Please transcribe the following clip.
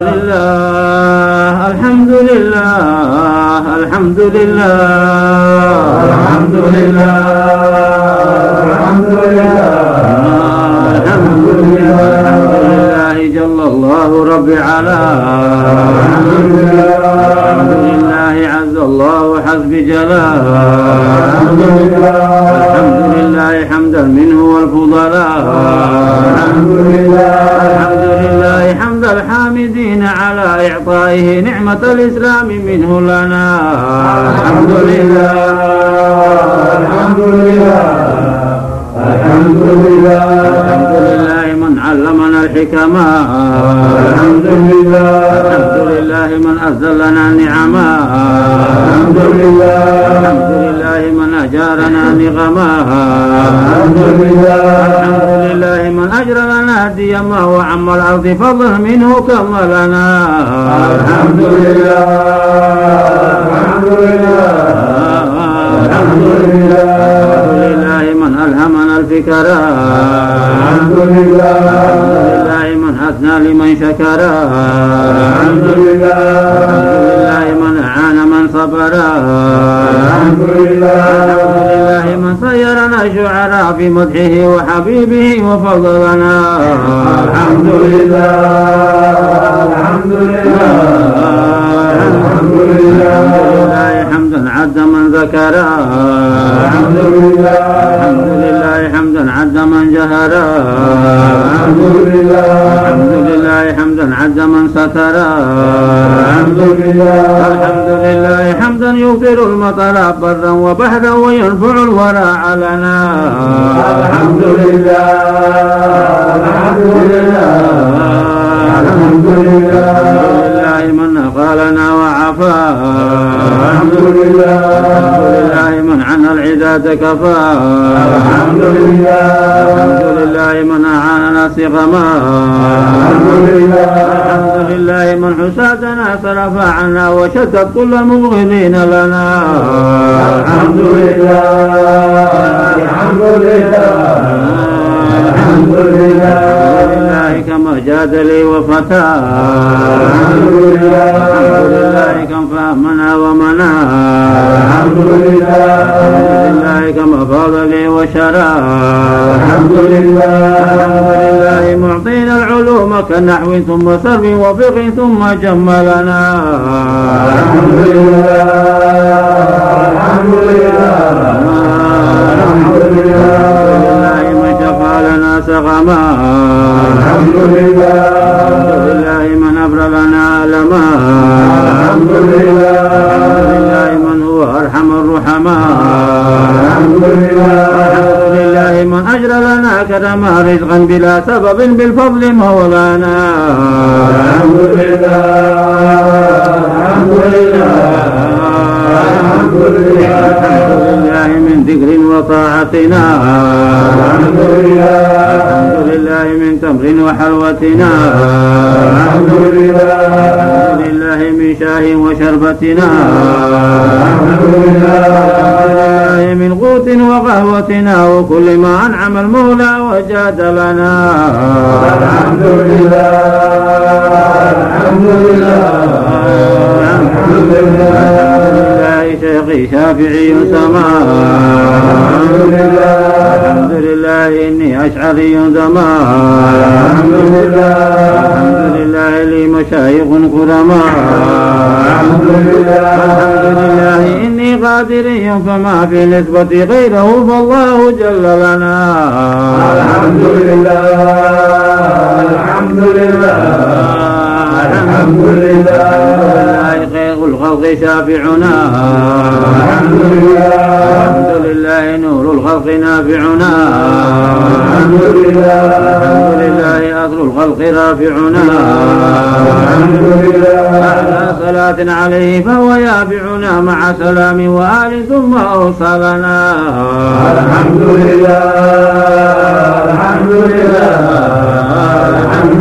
الحمد لله الحمد لله الحمد لله الحمد لله الحمد لله جل الله رب العالمين الحمد لله عز الله حسب جلال الحمد لله حمدا منه والفضلاء الحمد لله حمد الحامدين على إعطائه نعمة الإسلام منه لنا الحمد لله الحمد لله الحمد لله الحمد لله من علمنا الحكمة الحمد لله من أنزل لنا نعما الحمد لله من أجارنا نغما الحمد لله من أجر لنا ديما وعم الأرض فضل منه كملنا الحمد لله الحمد لله الحمد لله من ألهمنا الفكرة الحمد لله من أثنى لمن شكر الحمد لله من أعان من صبر الحمد لله من صيرنا شعراء في مدحه وحبيبه وفضلنا الحمد لله الحمد لله الحمد لله حمدا عد من ذكر الحمد لله حمدا عد من جهر الحمد لله حمدا عد من ستر الحمد لله حمدا يغفر المطر برا وبحرا وينفع الورى علنا الحمد لله الحمد لله الحمد لله من قالنا وعفا الحمد لله من عنا العداد كفى الحمد لله من أعاننا سغما الحمد لله من حسادنا صرف عنا وشتت كل المبغضين لنا الحمد لله الحمد لله الحمد لله كما جاد لي وفتى الحمد لله كم فهمنا ومنا الحمد لله كما فاض لي وشرى الحمد لله معطينا العلوم كالنحو ثم صرف وفقه ثم جملنا الحمد لله الحمد لله الحمد لله من شفى لنا سقما الحمد لله من أبرى لنا ألما الحمد لله من هو أرحم الرحماء الحمد لله من أجرى لنا كرما رزقا بلا سبب بالفضل مولانا الحمد لله الحمد لله الحمد لله من ذكر وطاعتنا الحمد لله من تمر وحلوتنا الحمد لله من شاه وشربتنا الحمد لله من قوت وقهوتنا وكل ما أنعم المولى وجاد لنا الحمد لله الحمد لله الحمد لله شيخي شافعي سماء الحمد لله إني أشعري زمان الحمد لله لي مشايخ كرماء الحمد لله إني قادري فما في نسبة غيره فالله جل لنا الحمد لله الحمد لله الحمد لله خير الخلق شافعنا الحمد لله نور الخلق نافعنا الحمد لله أصل الخلق رافعنا أعلى صلاة عليه فهو يابعنا مع سلام وآل ثم أوصلنا الحمد لله الحمد لله